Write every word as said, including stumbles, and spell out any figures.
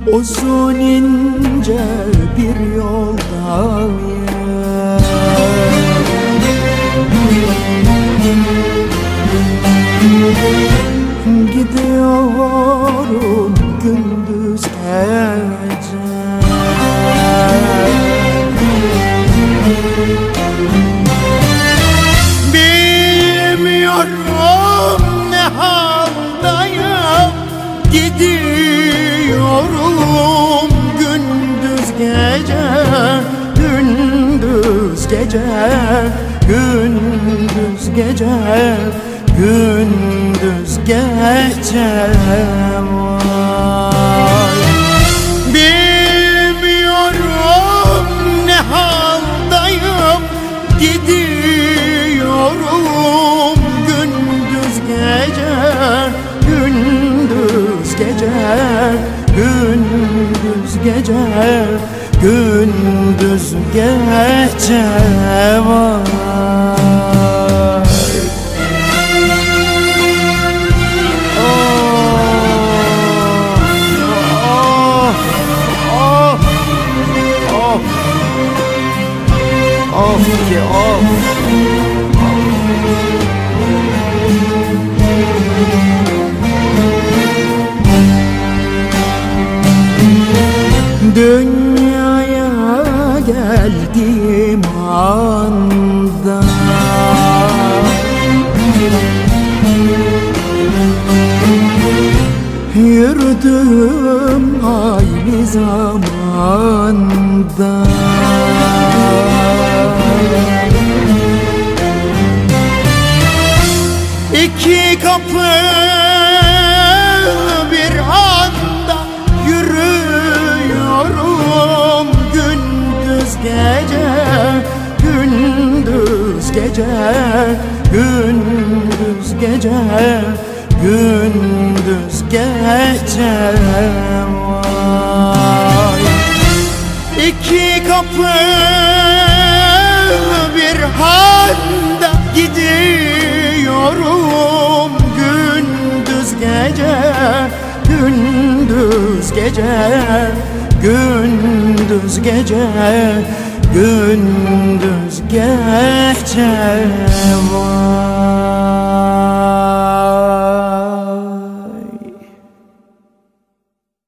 Uzun ince bir yoldayım, gidiyorum gündüz gece. Bilmiyorum ne haldayım, gidiyorum gündüz gece, gündüz gece, gündüz gece, gündüz gece. Vay. Bilmiyorum ne haldayım, gidiyorum gündüz gece, gündüz gece, gündüz gece, gündüz gece. Vay. Of ki of. Dünyaya geldiğim anda yürüdüm aynı zamanda. İki kapı bir anda yürüyorum gündüz gece, gündüz gece, gündüz gece, gündüz gece. Vay. İki kapı bir anda gidiyorum gündüz gece, gündüz gece, gündüz gece, gündüz gece. Vay.